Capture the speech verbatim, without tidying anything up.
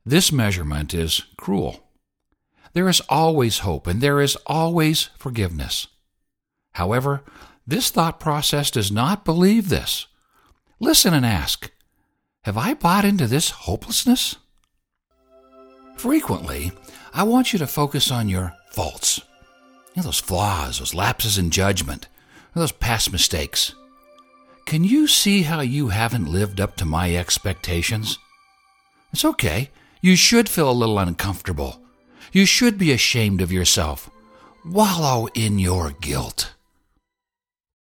This measurement is cruel. There is always hope, and there is always forgiveness. However, this thought process does not believe this. Listen and ask, have I bought into this hopelessness? Frequently, I want you to focus on your faults, you know, those flaws, those lapses in judgment, those past mistakes. Can you see how you haven't lived up to my expectations? It's okay. You should feel a little uncomfortable. You should be ashamed of yourself. Wallow in your guilt.